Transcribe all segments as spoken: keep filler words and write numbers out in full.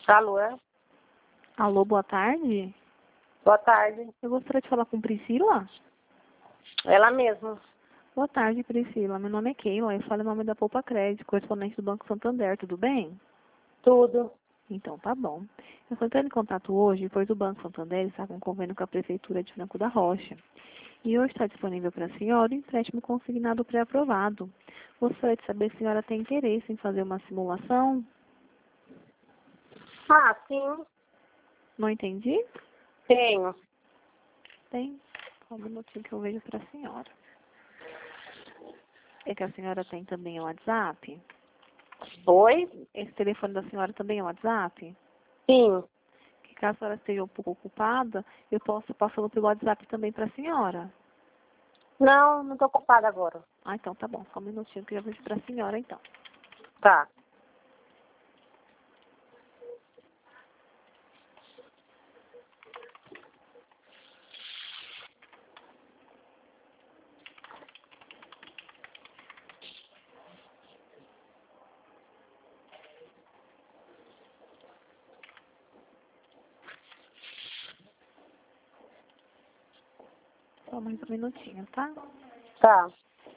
Alô? é? Alô, boa tarde. Boa tarde. Eu gostaria de falar com Priscila. Ela mesma. Boa tarde, Priscila. Meu nome é Keila. Eu falo em nome da Poupa Crédito, correspondente do Banco Santander. Tudo bem? Tudo. Então, tá bom. Eu estou entrando em contato hoje, pois o Banco Santander está com um convênio com a Prefeitura de Franco da Rocha. E hoje está disponível para a senhora o empréstimo consignado pré-aprovado. Gostaria de saber se a senhora tem interesse em fazer uma simulação. Ah, sim. Não entendi? Tenho. Tem. Só um minutinho que eu vejo para a senhora. É que a senhora tem também o WhatsApp? Oi? Esse telefone da senhora também é o WhatsApp? Sim. Que caso a senhora esteja um pouco ocupada, eu posso passando pelo WhatsApp também para a senhora. Não, não tô ocupada agora. Ah, então tá bom. Só um minutinho que eu já vejo para a senhora, então. Tá. Só mais um minutinho, tá? Tá.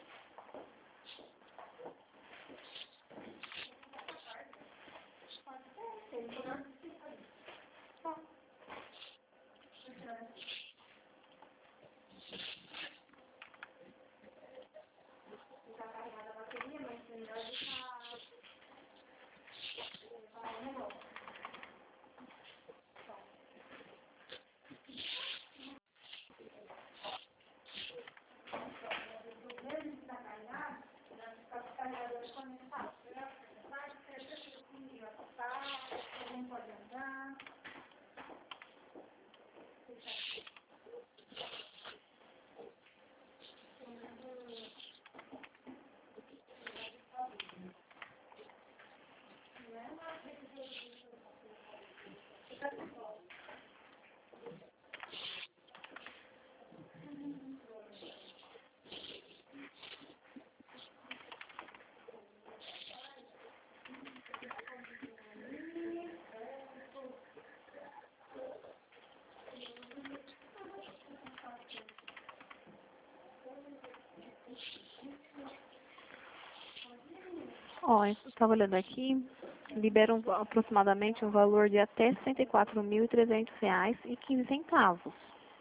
Ó, eu estava olhando aqui, libera um, aproximadamente um valor de até sessenta e quatro mil e trezentos reais e quinze centavos.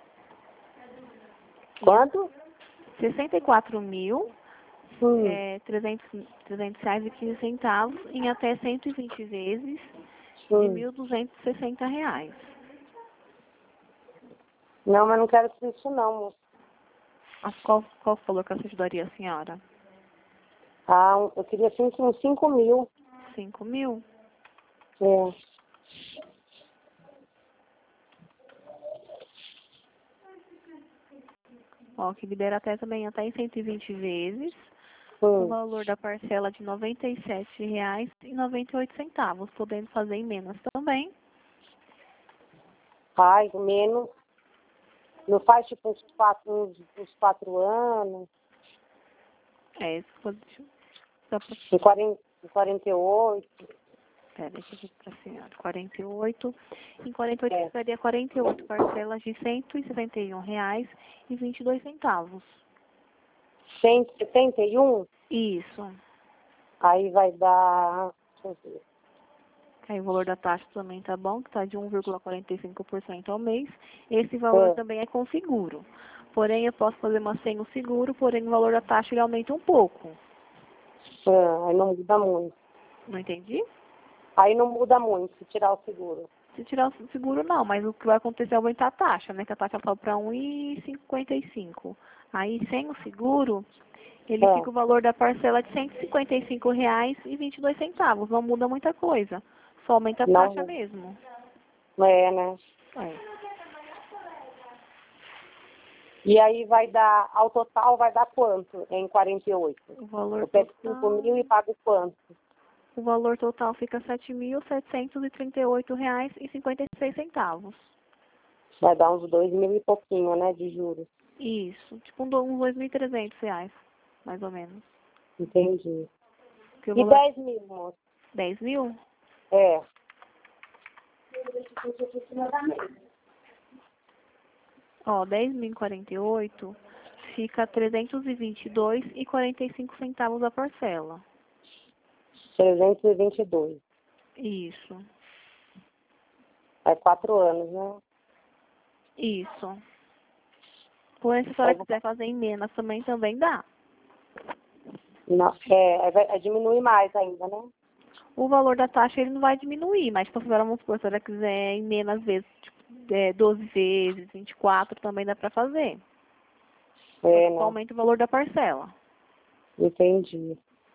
Quanto? sessenta e quatro mil, Hum. é, trezentos, trezentos reais e quinze centavos em até cento e vinte vezes de Hum. mil duzentos e sessenta reais. Não, mas não quero isso não, moço. A qual, qual valor que ajudaria a senhora? Ah, um- eu queria cinco, uns cinco mil. cinco mil? É. Ó, que libera até também até em cento e vinte vezes. O Hum. valor da parcela de noventa e sete reais e noventa e oito centavos, podendo fazer em menos também. Ai, menos. Não faz tipo uns quatro, uns, uns quatro anos. É, isso pode... Dá pra... Em quarenta, em quarenta e oito. Pera, deixa eu ver pra senhora. quarenta e oito. Em quarenta e oito É. ficaria quarenta e oito parcelas de cento e sessenta e um reais e vinte e dois centavos. cento e setenta e um. Isso. Aí vai dar. Deixa eu ver. Aí o valor da taxa também tá bom, que tá de um vírgula quarenta e cinco por cento ao mês. Esse valor É. também é com seguro. Porém, eu posso fazer uma sem o seguro, porém o valor da taxa ele aumenta um pouco. É, aí não muda muito. Não entendi? Aí não muda muito se tirar o seguro. Se tirar o seguro, não, mas o que vai acontecer é aumentar a taxa, né? Que a taxa sobe para um vírgula cinquenta e cinco. Aí, sem o seguro, ele É. fica o valor da parcela de cento e cinquenta e cinco reais e vinte e dois centavos. Não muda muita coisa. Só aumenta a Não taxa muda. mesmo. É, né? É. E aí vai dar, ao total vai dar quanto em quarenta e oito? O valor Eu pego cinco mil total, e pago quanto? o valor total fica sete mil setecentos e trinta e oito reais e cinquenta e seis centavos. Vai dar uns dois mil e pouquinho, né, de juros. Isso, tipo um do- uns dois mil e trezentos reais, mais ou menos. Entendi. Porque o E valor dez mil, moço? dez mil? É. Ó, dez mil e quarenta e oito fica trezentos e vinte e dois e quarenta e cinco centavos a parcela. trezentos e vinte e dois. Isso. É quatro anos, né? Isso. Porém, se a senhora quiser fazer em menos também, também dá. Não, é, é, é diminuir mais ainda, né? O valor da taxa ele não vai diminuir, mas se a senhora, vamos supor, se a senhora quiser em menos vezes, tipo, é, doze vezes, vinte e quatro, também dá para fazer. É, Só né? aumenta o valor da parcela. Entendi.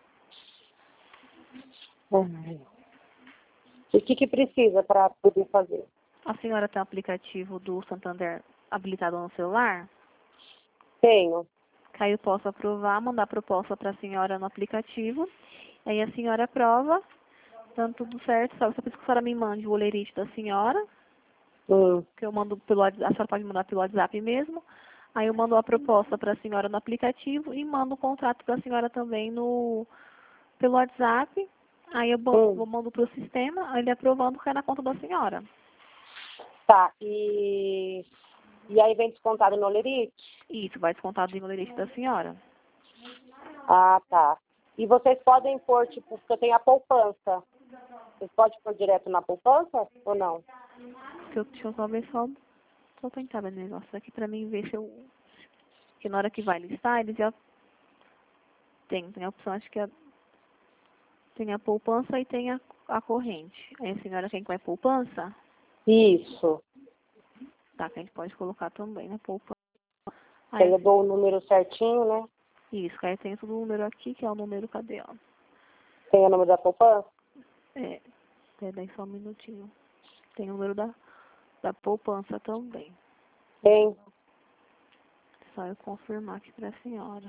Ai. E o que que precisa para poder fazer? A senhora tem o aplicativo do Santander habilitado no celular? Tenho. Que aí eu posso aprovar, mandar a proposta para a senhora no aplicativo. Aí a senhora aprova, dando tudo certo. Só preciso que a senhora me mande o olerite da senhora, Hum. que eu mando pelo WhatsApp, a senhora pode mandar pelo WhatsApp mesmo. Aí eu mando a proposta para a senhora no aplicativo e mando o contrato para a senhora também no, pelo WhatsApp. Aí eu Hum. vou mando para o sistema, aí ele aprovando cai na conta da senhora. Tá. E, e aí vem descontado no olerite? Isso, vai descontar do olerite da senhora. Ah, tá. E vocês podem pôr, tipo, porque eu tenho a poupança. Vocês podem pôr direto na poupança ou não? Deixa eu, deixa eu só ver só, só tentar ver o negócio aqui pra mim ver se eu... Que na hora que vai listar, eles já tem, tem a opção, acho que é, tem a poupança e tem a, a corrente. Aí a senhora quer que vai poupança? Isso. Tá, que a gente pode colocar também na poupança. Aí Aí, eu dou o número certinho, né? isso, aí tem esse número aqui, que é o número, cadê, ó? Tem o número da poupança? É, peraí só um minutinho. Tem o número da, da poupança também. Tem. Só eu confirmar aqui pra senhora.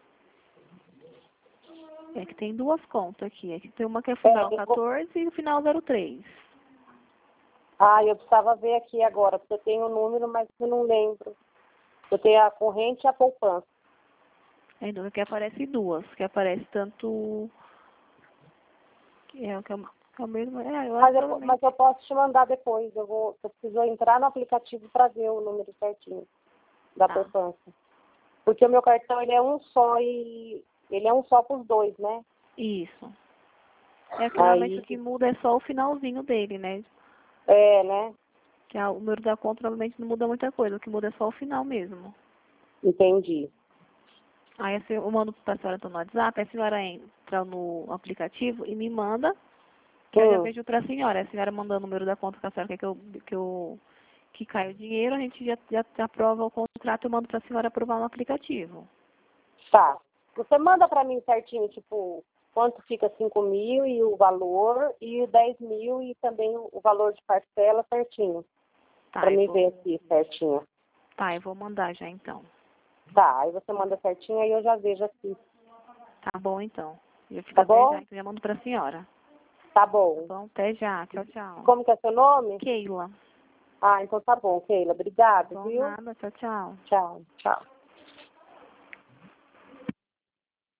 É que tem duas contas aqui. É que tem uma que é final É, eu vou- quatorze e o final zero três. Ah, eu precisava ver aqui agora, porque eu tenho o número, mas eu não lembro. Eu tenho a corrente e a poupança. É, então aqui aparece duas. Que aparece tanto... Que é, que é, que é o mesmo... É, eu acho Mas que eu, provavelmente... mas eu posso te mandar depois. Eu, vou, eu preciso entrar no aplicativo para ver o número certinho da Tá. poupança. Porque o meu cartão ele é um só e ele é um só para os dois, né? Isso. É que normalmente Aí, o que muda é só o finalzinho dele, né? é, né? Que a- o número da conta normalmente não muda muita coisa. O que muda é só o final mesmo. Entendi. Aí assim, eu mando pra senhora então, no WhatsApp, a senhora entra no aplicativo e me manda, que aí eu Hum, vejo pra senhora. A senhora manda o número da conta que a senhora quer que eu, que eu que caia o dinheiro, a gente já, já aprova o contrato, eu mando pra senhora aprovar no aplicativo. tá. Você manda para mim certinho, tipo, quanto fica cinco mil e o valor, e dez mil e também o valor de parcela certinho. Para Tá, eu mim vou, ver aqui certinho. tá, eu vou mandar já então. Tá, aí você manda certinho, aí eu já vejo aqui. Tá bom então. Eu fico Tá até já, bom? então já mando pra senhora. Tá Tá bom. bom? Até já. Tchau, tchau. Como que é seu nome? Keila. Ah, então tá bom, Keila. Tá Obrigada, bom, viu? nada. Tchau, tchau. Tchau, tchau.